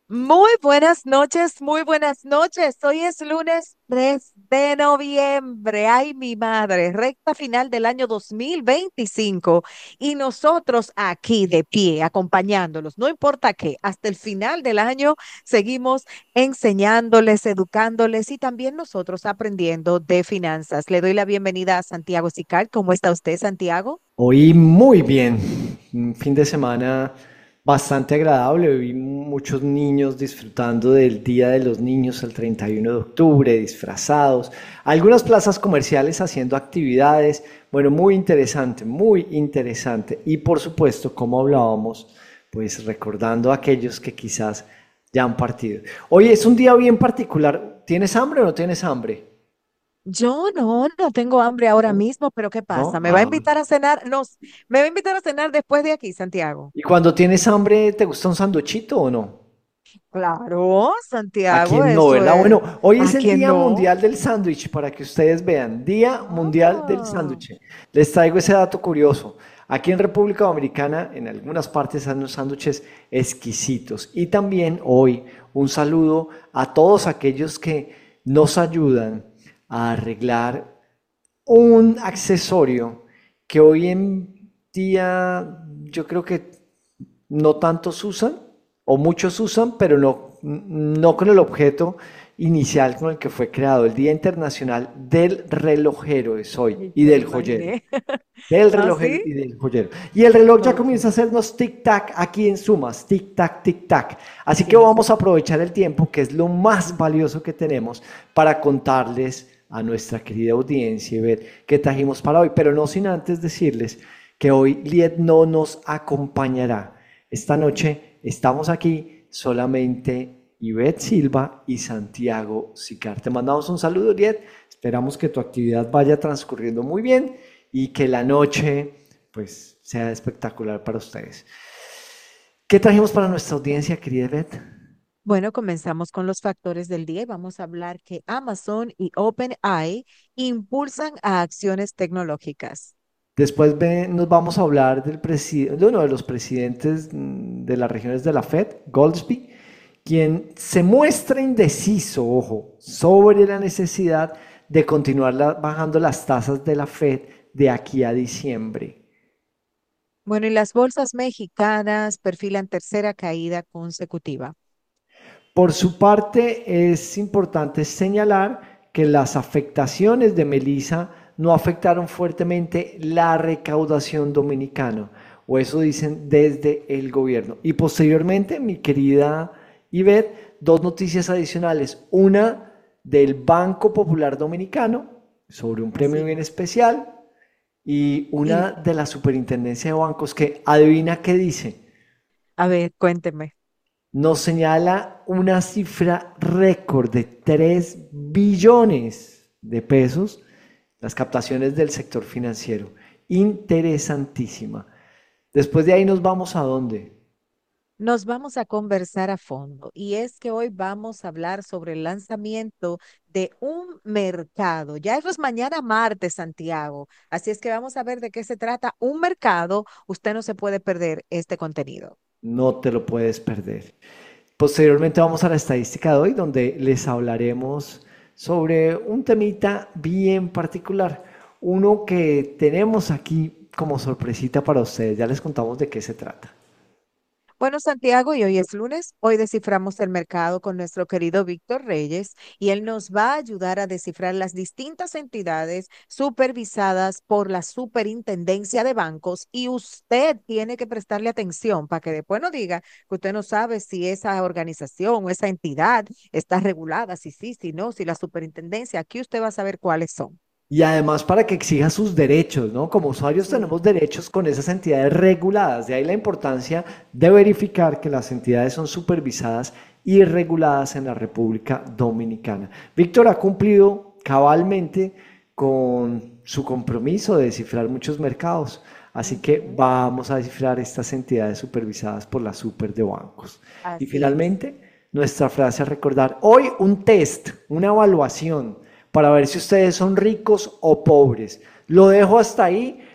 Muy buenas noches, muy buenas noches. Hoy es lunes 3 de noviembre. Ay, mi madre, recta final del año 2025 y nosotros aquí de pie, acompañándolos, no importa qué, hasta el final del año seguimos enseñándoles, educándoles y también nosotros aprendiendo de finanzas. Le doy la bienvenida a Santiago Sical. ¿Cómo está usted, Santiago? Hoy muy bien, un fin de semana bastante agradable. Vi muchos niños disfrutando del Día de los Niños el 31 de octubre, disfrazados, algunas plazas comerciales haciendo actividades. Bueno, muy interesante, muy interesante. Y por supuesto, como hablábamos, pues recordando a aquellos que quizás ya han partido. Hoy es un día bien particular. ¿Tienes hambre o no tienes hambre? Yo no tengo hambre ahora ¿No? mismo, pero ¿qué pasa? ¿No? ¿Me va a invitar a cenar? No, me va a invitar a cenar después de aquí, Santiago. ¿Y cuando tienes hambre, te gusta un sanduchito o no? Claro, ¿A Santiago, quién no, eso verdad? es. Bueno, hoy ¿A es el quién Día no? Mundial del Sándwich, para que ustedes vean. Día Mundial del Ah, Sándwich. Les traigo ese dato curioso. Aquí en República Dominicana, en algunas partes, hay unos sándwiches exquisitos. Y también hoy un saludo a todos aquellos que nos ayudan a arreglar un accesorio que hoy en día yo creo que no tantos usan, o muchos usan, pero no con el objeto inicial con el que fue creado. El Día Internacional del Relojero es hoy, y ya me del joyero. imaginé. Del ¿Ah, relojero sí? y del joyero. Y el reloj ya Ok. comienza a hacernos tic-tac aquí en Sumas, tic-tac, tic-tac. Así que Sí. vamos a aprovechar el tiempo, que es lo más valioso que tenemos, para contarles a nuestra querida audiencia y ver qué trajimos para hoy. Pero no sin antes decirles que hoy Liet no nos acompañará. Esta noche estamos aquí solamente Ivette Silva y Santiago Sicar. Te mandamos un saludo, Liet. Esperamos que tu actividad vaya transcurriendo muy bien y que la noche pues sea espectacular para ustedes. ¿Qué trajimos para nuestra audiencia, querida Ivette? Bueno, comenzamos con los factores del día y vamos a hablar que Amazon y OpenAI impulsan a acciones tecnológicas. Después nos vamos a hablar de uno de los presidentes de las regiones de la Fed, Goldsby, quien se muestra indeciso, ojo, sobre la necesidad de continuar bajando las tasas de la Fed de aquí a diciembre. Bueno, y las bolsas mexicanas perfilan tercera caída consecutiva. Por su parte, es importante señalar que las afectaciones de Melissa no afectaron fuertemente la recaudación dominicana, o eso dicen desde el gobierno. Y posteriormente, mi querida Ivette, dos noticias adicionales. Una del Banco Popular Dominicano sobre un premio Así bien es. especial y Y una de la Superintendencia de Bancos que adivina qué dice. a ver, cuénteme. Nos señala una cifra récord de 3 billones de pesos, las captaciones del sector financiero. Interesantísima. Después de ahí nos vamos a dónde. Nos vamos a conversar a fondo y es que hoy vamos a hablar sobre el lanzamiento de un mercado. Ya eso es mañana martes, Santiago. Así es que vamos a ver de qué se trata un mercado. Usted no se puede perder este contenido. No te lo puedes perder. Posteriormente vamos a la estadística de hoy, donde les hablaremos sobre un temita bien particular, uno que tenemos aquí como sorpresita para ustedes. Ya les contamos de qué se trata. Bueno, Santiago, y hoy es lunes. Hoy desciframos el mercado con nuestro querido Víctor Reyes y él nos va a ayudar a descifrar las distintas entidades supervisadas por la Superintendencia de Bancos y usted tiene que prestarle atención para que después no diga que usted no sabe si esa organización o esa entidad está regulada, si sí, si no, si la superintendencia. Aquí usted va a saber cuáles son. Y además para que exija sus derechos, ¿no? Como usuarios Sí. tenemos derechos con esas entidades reguladas. De ahí la importancia de verificar que las entidades son supervisadas y reguladas en la República Dominicana. Víctor ha cumplido cabalmente con su compromiso de descifrar muchos mercados. Así que Ujú. vamos a descifrar estas entidades supervisadas por la Super de Bancos. Y Así es. finalmente, nuestra frase a recordar. Hoy un test, una evaluación para ver si ustedes son ricos o pobres. Lo dejo hasta ahí